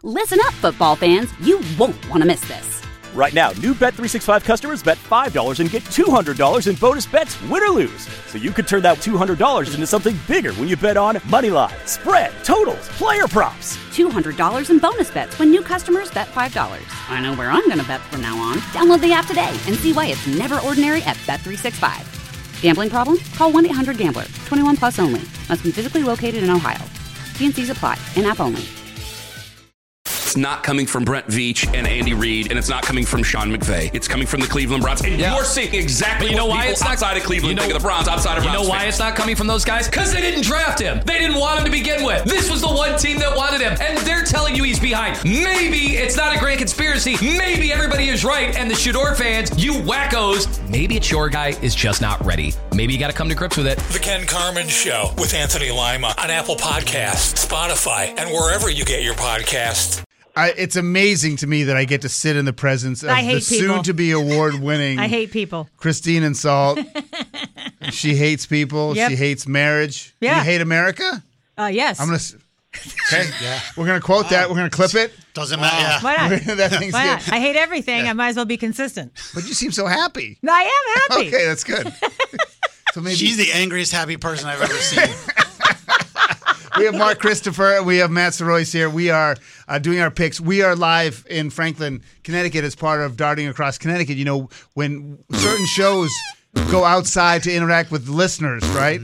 Listen up, football fans. You won't want to miss this. Right now, new Bet365 customers bet $5 and get $200 in bonus bets, win or lose. So you could turn that $200 into something bigger when you bet on money line, spread, totals, player props. $200 in bonus bets when new customers bet $5. I know where I'm going to bet from now on. Download the app today and see why it's never ordinary at Bet365. Gambling problem? Call 1-800-GAMBLER. 21 plus only. Must be physically located in Ohio. T&Cs apply. In-app only. It's not coming from Brent Veach and Andy Reid, and it's not coming from Sean McVay. It's coming from the Cleveland Browns. And you're seeing exactly what people outside of Cleveland think of the Browns, outside of Browns. You know why fans. it's not coming from those guys? Because they didn't draft him. They didn't want him to begin with. This was the one team that wanted him, and they're telling you he's behind. Maybe it's not a grand conspiracy. Maybe everybody is right, and the Shador fans, you wackos, maybe it's your guy is just not ready. Maybe you got to come to grips with it. The Ken Carmen Show with Anthony Lima on Apple Podcasts, Spotify, and wherever you get your podcasts. It's amazing to me that I get to sit in the presence of the soon-to-be award-winning I hate people. Christine and Salt. She hates people. Yep. She hates marriage. Yeah. You hate America? Yes. I'm going to... Okay. Yeah. We're going to quote that. We're going to clip it. Doesn't matter. Yeah. Why not? That thing's Why good. not? I hate everything. I might as well be consistent. But you seem so happy. I am happy. Okay, that's good. So maybe She's the angriest happy person I've ever seen. we have Mark Christopher. We have Matt Sorois here. We are doing our picks. We are live in Franklin, Connecticut as part of Darting Across Connecticut. You know, when certain shows go outside to interact with listeners, right?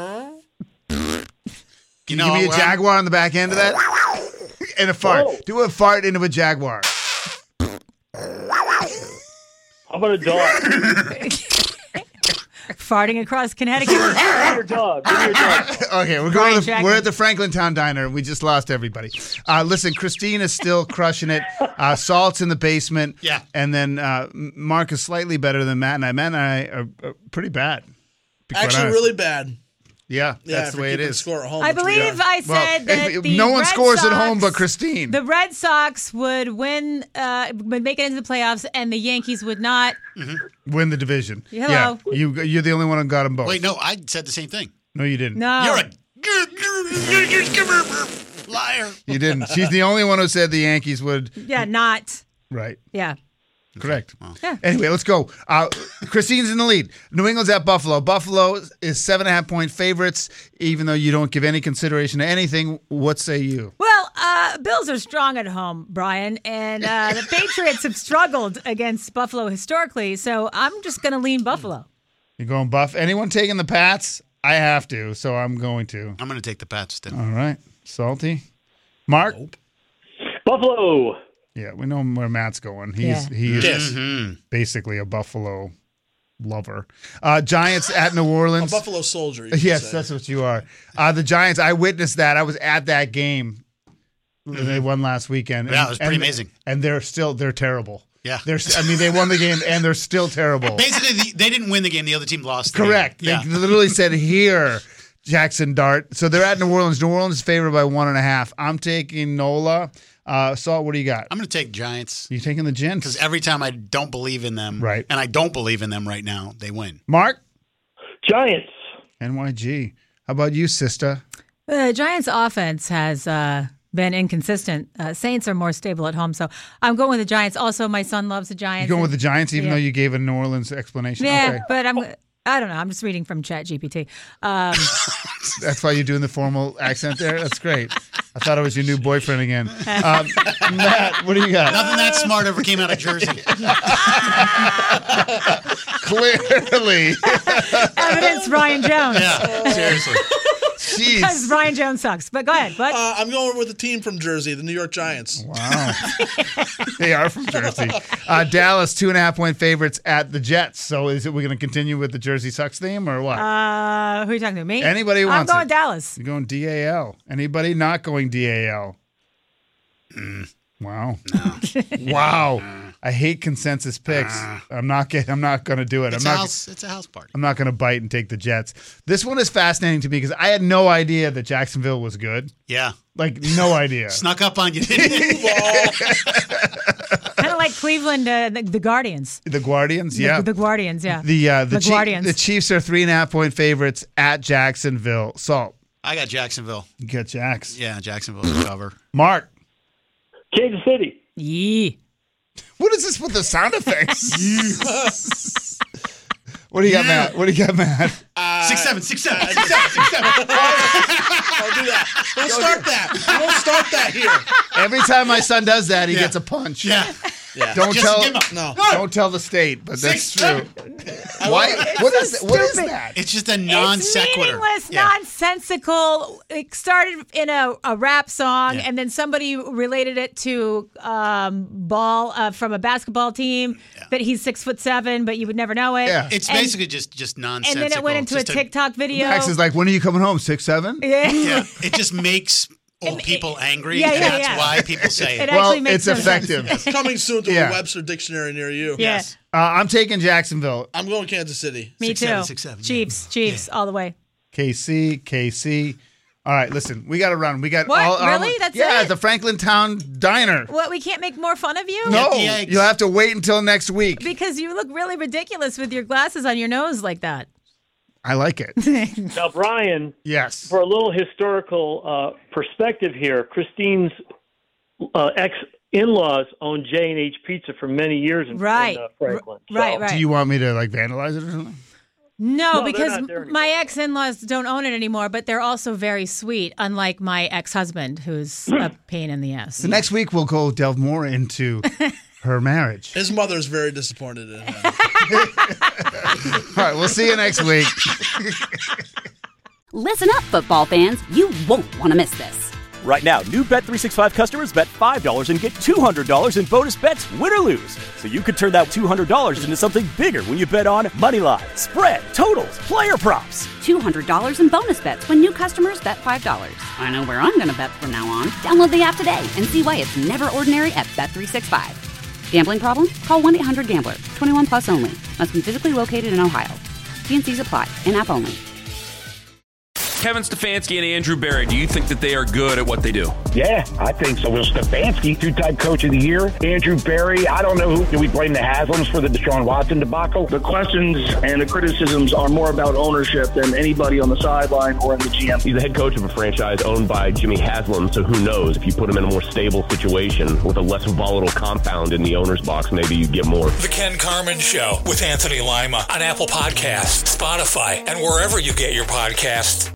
Can you give me a jaguar on the back end of that? And a fart. Oh. Do a fart into a jaguar. How about a dog? Farting across Connecticut. Give me your dog. Okay, we're at the Franklin Town Diner. We just lost everybody. Listen, Christine is still crushing it. Salt's in the basement. Yeah. And then Mark is slightly better than Matt and I. Matt and I are pretty bad. Actually, really bad. Yeah, that's the way it is. Score at home, I believe I said that no one scores Sox, at home but Christine. The Red Sox would win, would make it into the playoffs, and the Yankees would not win the division. Hello. Yeah, you're the only one who got them both. Wait, no, I said the same thing. No, you didn't. No. You're a liar. You didn't. She's the only one who said the Yankees would. Yeah, not. Right. Yeah. Correct. Well. Yeah. Anyway, let's go. Christine's in the lead. New England's at Buffalo. Buffalo is 7.5-point favorites, even though you don't give any consideration to anything. What say you? Well, Bills are strong at home, Brian, and the Patriots have struggled against Buffalo historically, so I'm just going to lean Buffalo. You're going Buff? Anyone taking the Pats? I have to, so I'm going to. I'm going to take the Pats still. All right. Salty? Mark? Nope. Buffalo. Yeah, we know where Matt's going. He is basically a Buffalo lover. Giants at New Orleans. A Buffalo soldier. Yes, that's what you are. The Giants, I witnessed that. I was at that game. They won last weekend. Yeah, it was pretty amazing. And they're terrible. Yeah. They won the game, and they're still terrible. Basically, they didn't win the game. The other team lost the Correct. game. They literally said, here, Jackson Dart. So they're at New Orleans. New Orleans is favored by 1.5. I'm taking NOLA. Salt, what do you got? I'm going to take Giants. You taking the Gents? Because every time I don't believe in them, right, and I don't believe in them right now, they win. Mark? Giants. NYG. How about you, sister? The Giants' offense has been inconsistent. Saints are more stable at home, so I'm going with the Giants. Also, my son loves the Giants. You're going with the Giants, even though you gave a New Orleans explanation? Yeah, okay. but I don't know. I'm just reading from ChatGPT. That's why you're doing the formal accent there? That's great. I thought it was your new boyfriend again. Matt, what do you got? Nothing that smart ever came out of Jersey. Clearly. Evidence, Ryan Jones. Yeah, seriously. Jeez. Because Ryan Jones sucks. But go ahead. What? I'm going with the team from Jersey, the New York Giants. Wow. They are from Jersey. Dallas, 2.5-point favorites at the Jets. So we're going to continue with the Jersey Sucks theme or what? Who are you talking to? Me? Anybody who wants I'm going it. Dallas. You're going DAL. Anybody not going DAL? Wow. No. Wow. I hate consensus picks. I'm not going to do it. It's a house party. I'm not going to bite and take the Jets. This one is fascinating to me because I had no idea that Jacksonville was good. Yeah. Like, no idea. Snuck up on you, didn't you? Kind of like Cleveland, the Guardians. The Guardians, yeah. The Guardians, yeah. The Guardians. The Chiefs are 3.5-point favorites at Jacksonville. Salt. I got Jacksonville. You got Jacks. Yeah, Jacksonville to cover. Mark. Kansas City. Yee. What is this with the sound effects? What do you got, Matt? 6-7. I'll do that. Don't start that. Don't start that here. Every time my son does that, he gets a punch. Yeah. Don't Just don't tell the state, but that's true. 6-7. Why? What is that? It's just a non sequitur. It's meaningless, nonsensical. It started in a rap song, and then somebody related it to ball from a basketball team. That he's 6'7", but you would never know it. Yeah. It's basically just nonsensical. And then it went into a TikTok video. Max is like, when are you coming home? 6'7"? Yeah. It just makes old people angry. Yeah, and yeah, that's yeah. why people say it. Well, actually makes it's no sense. effective. Coming soon to Yeah. a Webster dictionary near you. Yeah. I'm taking Jacksonville. I'm going Kansas City. Me 6-7, too. 6-7, Chiefs, all the way. KC. All right, listen, we got to run. We got What? all Really? That's yeah, it? the Franklin Town Diner. What? We can't make more fun of you? No, the eggs. you'll have to wait until next week. Because you look really ridiculous with your glasses on your nose like that. I like it. Now, Brian, Yes. for a little historical perspective here, Christine's ex-in-laws owned J&H Pizza for many years in Franklin. Right. Do you want me to vandalize it or something? No, No, they're because not there anymore. my ex-in-laws don't own it anymore, but they're also very sweet, unlike my ex-husband, who's a pain in the ass. So next week we'll go delve more into her marriage. His mother's very disappointed in him. All right, we'll see you next week. Listen up, football fans. You won't want to miss this. Right now, new Bet365 customers bet $5 and get $200 in bonus bets, win or lose. So you could turn that $200 into something bigger when you bet on money line, spread, totals, player props. $200 in bonus bets when new customers bet $5. I know where I'm going to bet from now on. Download the app today and see why it's never ordinary at Bet365. Gambling problem? Call 1-800-GAMBLER. 21 plus only. Must be physically located in Ohio. T&Cs apply. In-app only. Kevin Stefanski and Andrew Berry, do you think that they are good at what they do? Yeah, I think so. Will Stefanski, two-time coach of the year. Andrew Berry, I don't know who. Do we blame the Haslams for the Deshaun Watson debacle? The questions and the criticisms are more about ownership than anybody on the sideline or in the GM. He's the head coach of a franchise owned by Jimmy Haslam, so who knows? If you put him in a more stable situation with a less volatile compound in the owner's box, maybe you get more. The Ken Carman Show with Anthony Lima on Apple Podcasts, Spotify, and wherever you get your podcasts.